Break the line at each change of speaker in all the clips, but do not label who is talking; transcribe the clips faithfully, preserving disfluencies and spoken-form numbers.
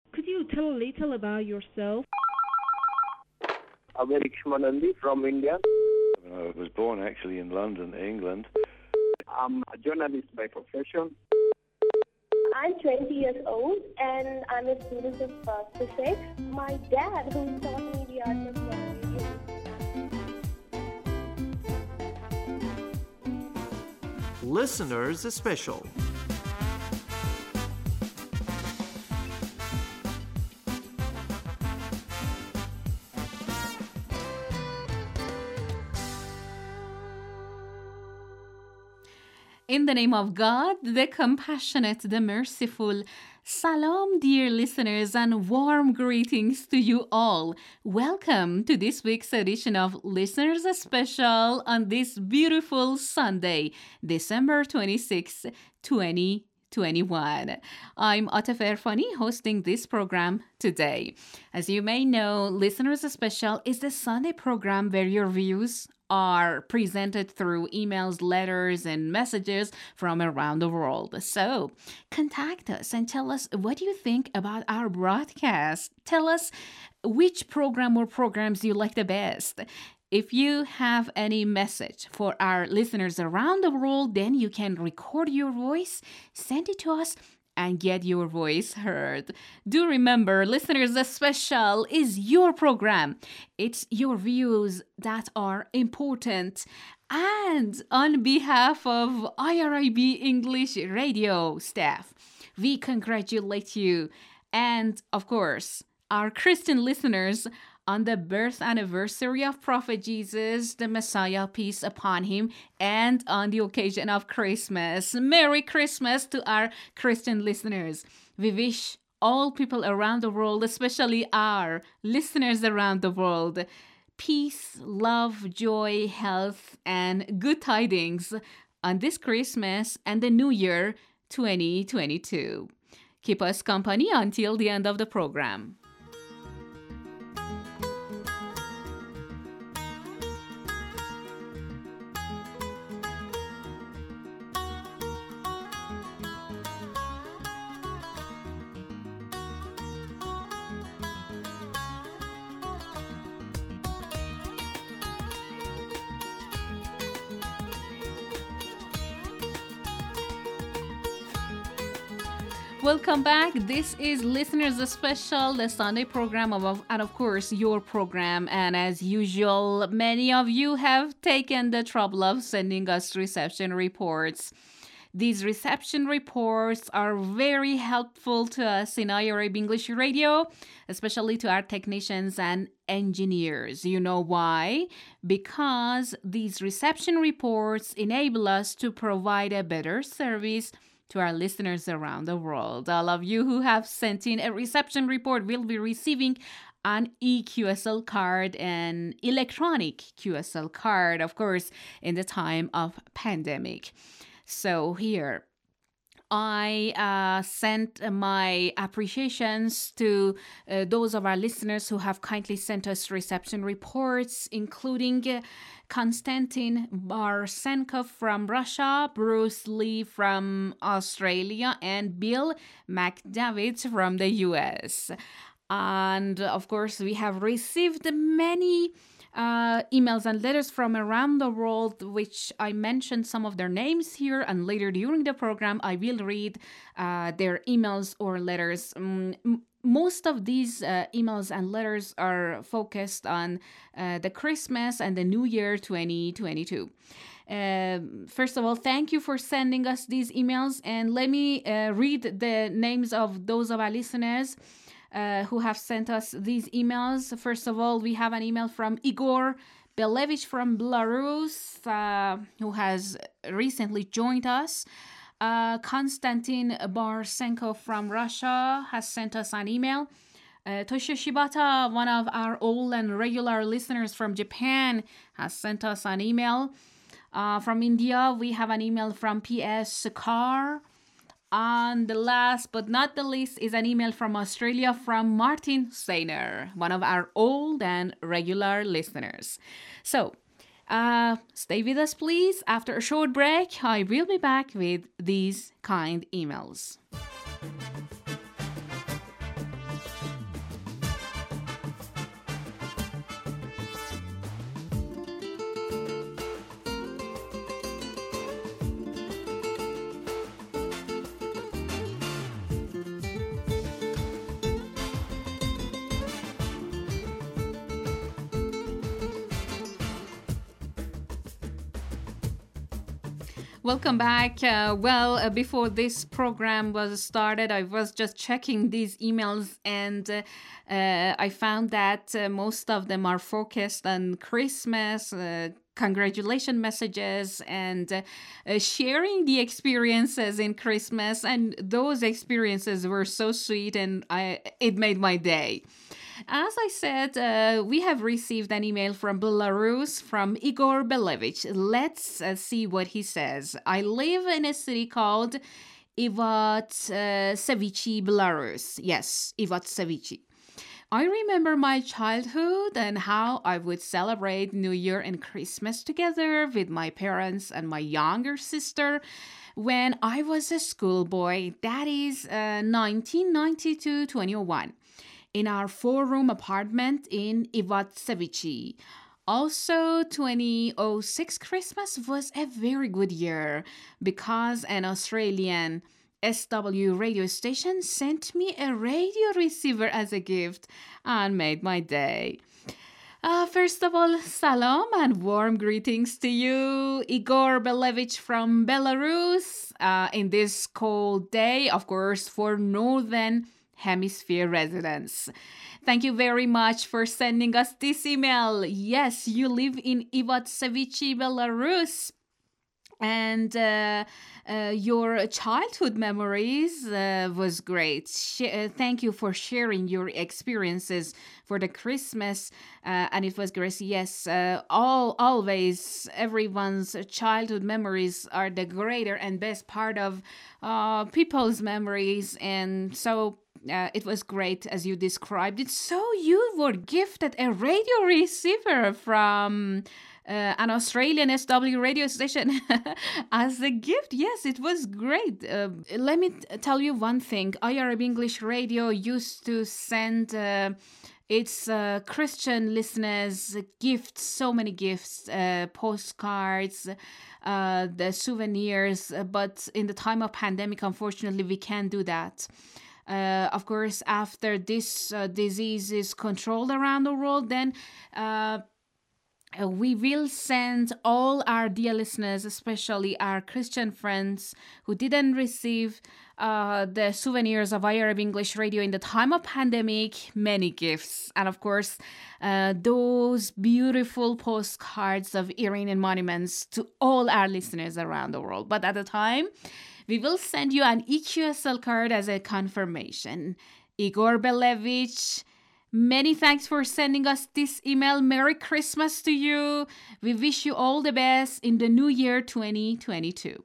Could you tell a little about yourself?
Amerik Manandi from India.
I was born actually in London, England.
I'm a journalist by profession.
I'm twenty years old and I'm a student of uh, physics. My dad, who taught me the art of language.
Listeners Special.
In the name of God, the compassionate, the merciful, Salam, dear listeners, and warm greetings to you all. Welcome to this week's edition of Listeners Special on this beautiful Sunday, December twenty-sixth, twenty twenty-one. I'm Atif Erfani hosting this program today. As you may know, Listeners Special is the Sunday program where your views are presented through emails, letters, and messages from around the world. So contact us and tell us what you think about our broadcast. Tell us which program or programs you like the best. If you have any message for our listeners around the world, then you can record your voice, send it to us, and get your voice heard. Do remember, Listeners Special is your program. It's your views that are important. And on behalf of I R I B English Radio staff, we congratulate you. And of course, our Christian listeners on the birth anniversary of Prophet Jesus, the Messiah, peace upon him, and on the occasion of Christmas. Merry Christmas to our Christian listeners. We wish all people around the world, especially our listeners around the world, peace, love, joy, health, and good tidings on this Christmas and the New Year twenty twenty-two. Keep us company until the end of the program. Welcome back. This is Listeners Special, the Sunday program of, and of course, your program. And as usual, many of you have taken the trouble of sending us reception reports. These reception reports are very helpful to us in I R A B English Radio, especially to our technicians and engineers. You know why? Because these reception reports enable us to provide a better service to our listeners around the world. All of you who have sent in a reception report will be receiving an E Q S L card, an electronic Q S L card, of course, in the time of pandemic. So here, I uh, sent my appreciations to uh, those of our listeners who have kindly sent us reception reports, including uh, Konstantin Barsenkov from Russia, Bruce Lee from Australia, and Bill McDavid from the U S. And of course, we have received many uh, emails and letters from around the world, which I mentioned some of their names here, and later during the program, I will read uh, their emails or letters. Um, most of these uh, emails and letters are focused on uh, the Christmas and the New Year twenty twenty-two. Uh, first of all, thank you for sending us these emails, and let me uh, read the names of those of our listeners Uh, who have sent us these emails. First of all, we have an email from Igor Belevich from Belarus, uh, who has recently joined us. Uh, Konstantin Barsenko from Russia has sent us an email. Uh, Tosho Shibata, one of our old and regular listeners from Japan, has sent us an email. Uh, from India, we have an email from P S Sakar. And the last but not the least is an email from Australia from Martin Steiner, one of our old and regular listeners. So, uh, stay with us, please. After a short break, I will be back with these kind emails. Welcome back. Uh, well, uh, before this program was started, I was just checking these emails, and uh, uh, I found that uh, most of them are focused on Christmas, uh, congratulation messages, and uh, uh, sharing the experiences in Christmas. And those experiences were so sweet, and I it made my day. As I said, uh, we have received an email from Belarus from Igor Belevich. Let's uh, see what he says. I live in a city called Ivatsevichi, Belarus. Yes, Ivatsevichi. I remember my childhood and how I would celebrate New Year and Christmas together with my parents and my younger sister when I was a schoolboy. That is uh, nineteen ninety-two to twenty-one. In our four-room apartment in Ivatsevichi. Also, twenty oh six Christmas was a very good year because an Australian S W radio station sent me a radio receiver as a gift and made my day. Uh, first of all, salam and warm greetings to you, Igor Belevich from Belarus, uh, in this cold day, of course, for Northern Hemisphere residents. Thank you very much for sending us this email. Yes, you live in Ivatsevichi, Belarus, and uh, uh, your childhood memories uh, was great. Sh- uh, thank you for sharing your experiences for the Christmas, uh, and it was great. Yes, uh, all always everyone's childhood memories are the greater and best part of uh, people's memories, and so. Uh, it was great as you described it. So you were gifted a radio receiver from uh, an Australian S W radio station as a gift. Yes, it was great. Uh, let me t- tell you one thing. I Arab English Radio used to send uh, its uh, Christian listeners gifts, so many gifts, uh, postcards, uh, the souvenirs. But in the time of pandemic, unfortunately, we can't do that. Uh, of course, after this uh, disease is controlled around the world, then uh, we will send all our dear listeners, especially our Christian friends who didn't receive uh, the souvenirs of Arab English Radio in the time of pandemic, many gifts. And of course, uh, those beautiful postcards of Iranian monuments to all our listeners around the world. But at the time, we will send you an E Q S L card as a confirmation. Igor Belevich, many thanks for sending us this email. Merry Christmas to you. We wish you all the best in the new year twenty twenty-two.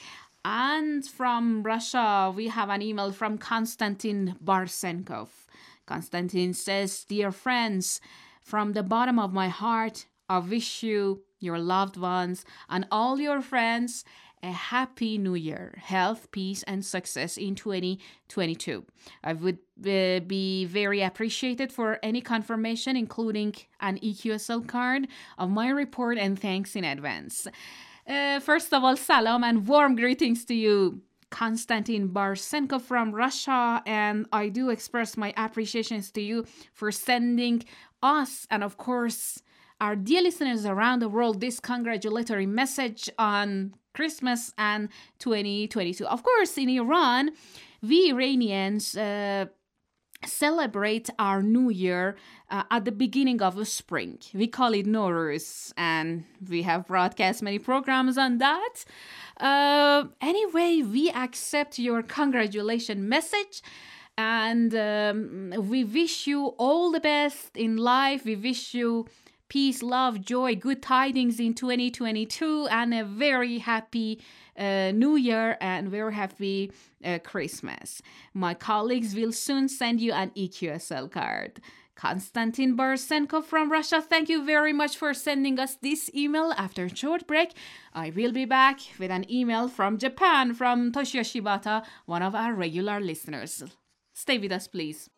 And from Russia, we have an email from Konstantin Barsenkov. Konstantin says, Dear friends, from the bottom of my heart, I wish you, your loved ones, and all your friends a happy new year, health, peace, and success in twenty twenty-two. I would uh, be very appreciated for any confirmation, including an E Q S L card of my report, and thanks in advance. Uh, first of all, salam and warm greetings to you, Konstantin Barsenkov from Russia, and I do express my appreciations to you for sending us, and of course, our dear listeners around the world, this congratulatory message on Christmas and twenty twenty-two. Of course, in Iran, we Iranians uh, celebrate our new year uh, at the beginning of the spring. We call it Nowruz, and we have broadcast many programs on that. Uh, anyway, we accept your congratulation message, and um, we wish you all the best in life. We wish you peace, love, joy, good tidings in twenty twenty-two, and a very happy uh, New Year and very happy uh, Christmas. My colleagues will soon send you an E Q S L card. Konstantin Barsenkov from Russia, thank you very much for sending us this email. After a short break, I will be back with an email from Japan from Toshio Shibata, one of our regular listeners. Stay with us, please.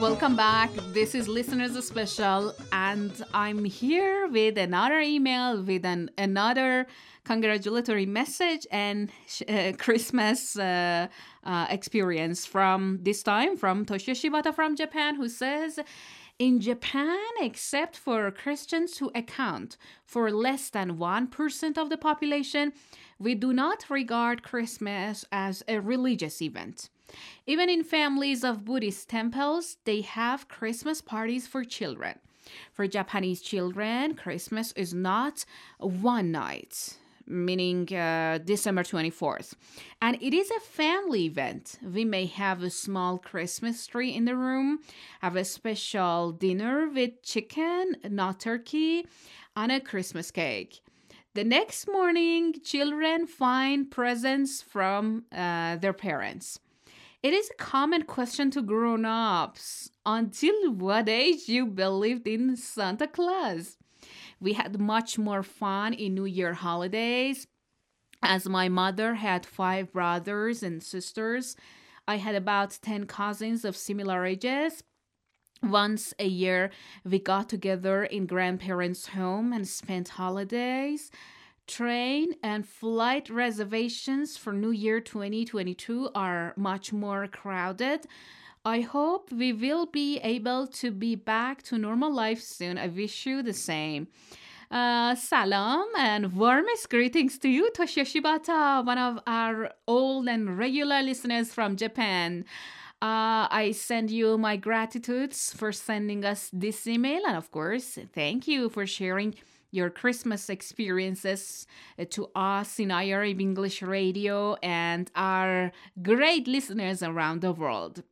Welcome back. This is Listeners Special, and I'm here with another email with an another congratulatory message and uh, Christmas uh, uh, experience from this time from Toshio Shibata from Japan, who says, in Japan, except for Christians who account for less than one percent of the population, we do not regard Christmas as a religious event. Even in families of Buddhist temples, they have Christmas parties for children. For Japanese children, Christmas is not one night, meaning uh, December twenty-fourth. And it is a family event. We may have a small Christmas tree in the room, have a special dinner with chicken, not turkey, and a Christmas cake. The next morning, children find presents from uh, their parents. It is a common question to grown-ups. Until what age you believed in Santa Claus? We had much more fun in New Year holidays. As my mother had five brothers and sisters, I had about ten cousins of similar ages. Once a year, we got together in grandparents' home and spent holidays. Train and flight reservations for New Year twenty twenty-two are much more crowded. I hope we will be able to be back to normal life soon. I wish you the same. Uh, salam and warmest greetings to you, Toshio Shibata, one of our old and regular listeners from Japan. Uh, I send you my gratitudes for sending us this email, and of course, thank you for sharing your Christmas experiences to us in I R A B English Radio and our great listeners around the world.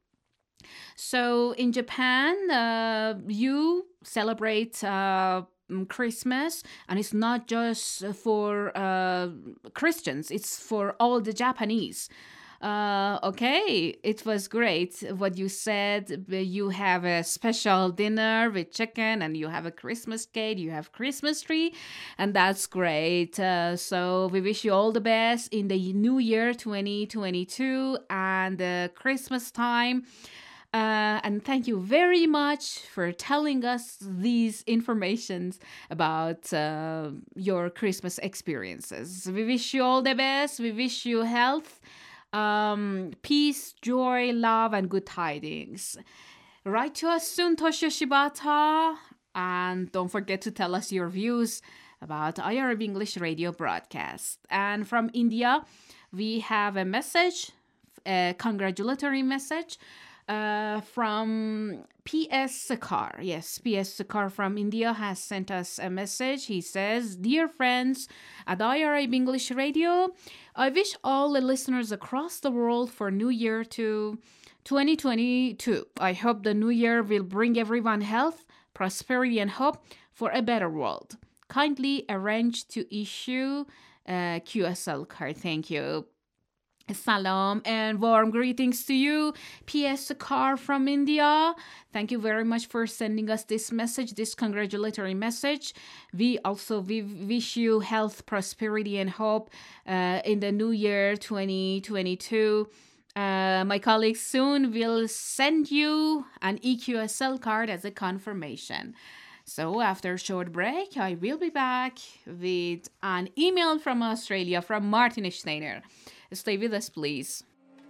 So in Japan, uh, you celebrate uh, Christmas, and it's not just for uh, Christians, it's for all the Japanese. Uh, okay, it was great what you said. You have a special dinner with chicken, and you have a Christmas cake, you have Christmas tree, and that's great. Uh, so we wish you all the best in the new year twenty twenty-two and uh, Christmas time. Uh, and thank you very much for telling us these informations about uh, your Christmas experiences. We wish you all the best. We wish you health, um, peace, joy, love, and good tidings. Write to us soon, Toshio Shibata. And don't forget to tell us your views about I R A B English Radio broadcast. And from India, we have a message, a congratulatory message. Uh, from P S Sakar. Yes, P S Sakar from India has sent us a message. He says, Dear friends at I R A B English Radio, I wish all the listeners across the world for New Year to twenty twenty-two. I hope the new year will bring everyone health, prosperity, and hope for a better world. Kindly arrange to issue a Q S L card. Thank you. Salam and warm greetings to you, P S Sakar from India. Thank you very much for sending us this message, this congratulatory message. We also we wish you health, prosperity, and hope uh, in the new year twenty twenty-two. Uh, my colleagues soon will send you an E Q S L card as a confirmation. So after a short break, I will be back with an email from Australia from Martin Steiner. Stay with us, please.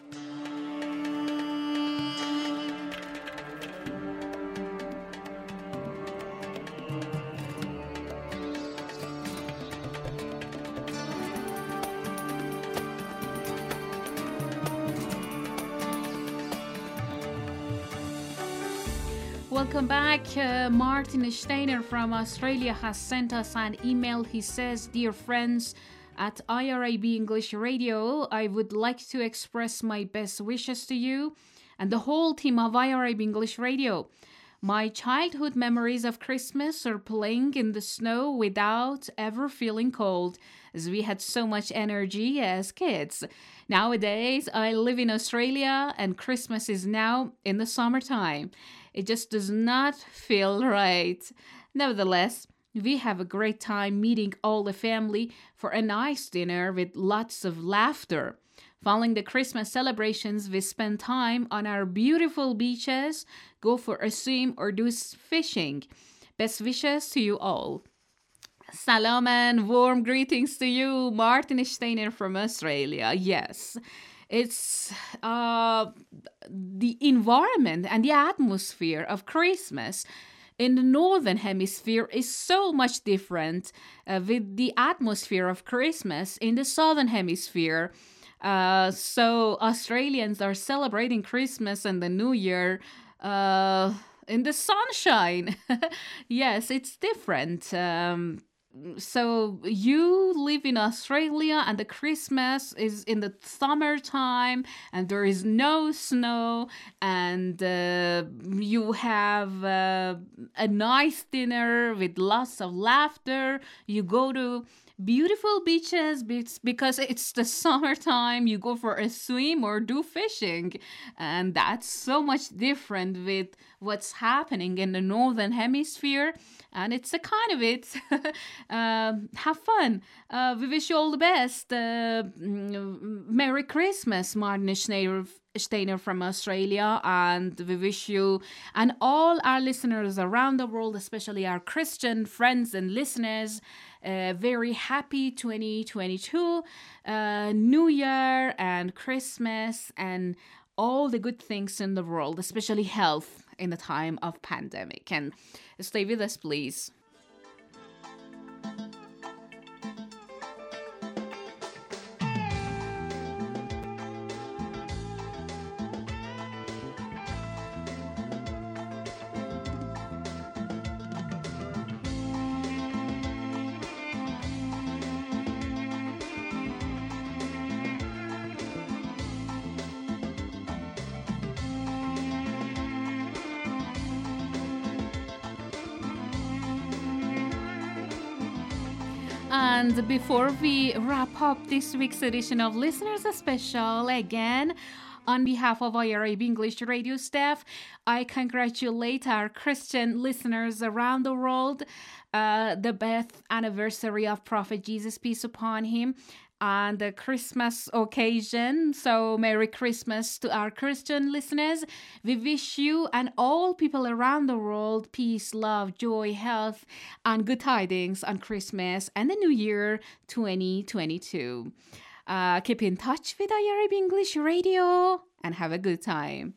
Welcome back. Uh, Martin Steiner from Australia has sent us an email. He says, Dear friends, at I R A B English Radio, I would like to express my best wishes to you and the whole team of I R A B English Radio. My childhood memories of Christmas are playing in the snow without ever feeling cold, as we had so much energy as kids. Nowadays, I live in Australia and Christmas is now in the summertime. It just does not feel right. Nevertheless, we have a great time meeting all the family for a nice dinner with lots of laughter. Following the Christmas celebrations, we spend time on our beautiful beaches, go for a swim or do fishing. Best wishes to you all. Salam and warm greetings to you, Martin Steiner from Australia. Yes, it's uh, the environment and the atmosphere of Christmas in the Northern Hemisphere is so much different uh, with the atmosphere of Christmas in the Southern Hemisphere. Uh, so Australians are celebrating Christmas and the New Year uh, in the sunshine. Yes, it's different. Um, so you live in Australia and the Christmas is in the summertime and there is no snow and uh, you have uh, a nice dinner with lots of laughter. You go to beautiful beaches because it's the summertime. You go for a swim or do fishing, and that's so much different with what's happening in the Northern Hemisphere, and it's a kind of it. um, have fun. Uh, we wish you all the best. Uh, Merry Christmas, Martin Steiner, Steiner from Australia, and we wish you and all our listeners around the world, especially our Christian friends and listeners, Uh, very happy twenty twenty-two, uh, New Year and Christmas and all the good things in the world, especially health in the time of pandemic. And stay with us, please. And before we wrap up this week's edition of Listeners Special, again, on behalf of I R A B English radio staff, I congratulate our Christian listeners around the world, uh, the birth anniversary of Prophet Jesus, peace upon him, and the Christmas occasion. So Merry Christmas to our Christian listeners. We wish you and all people around the world peace, love, joy, health, and good tidings on Christmas and the New Year twenty twenty-two. Uh, keep in touch with I R A B English Radio and have a good time.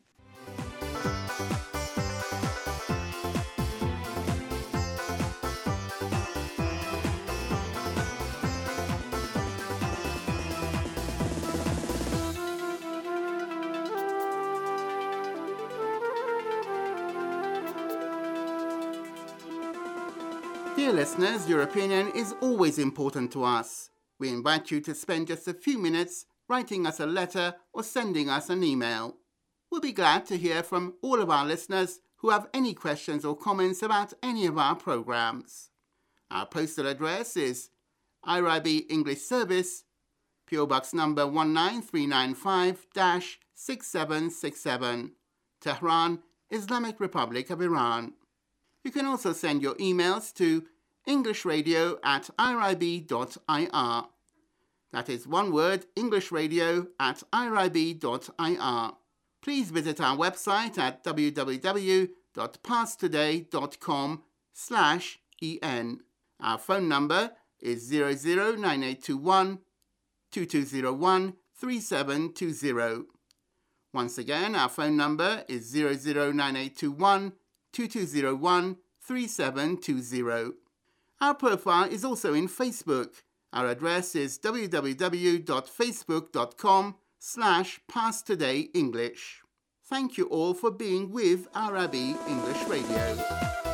Dear listeners, your opinion is always important to us. We invite you to spend just a few minutes writing us a letter or sending us an email. We'll be glad to hear from all of our listeners who have any questions or comments about any of our programs. Our postal address is I R I B English Service, P O Box number one nine three nine five, six seven six seven, Tehran, Islamic Republic of Iran. You can also send your emails to englishradio at irib dot I R. That is one word, englishradio at irib dot I R. Please visit our website at w w w dot pasttoday dot com slash en. Our phone number is zero zero nine eight two one, two two zero one, three seven two zero. Once again, our phone number is zero zero nine eight two one, two two zero one, three seven two zero. Our profile is also in Facebook. Our address is w w w dot facebook dot com slash pasttodayenglish. Thank you all for being with I R A B English Radio.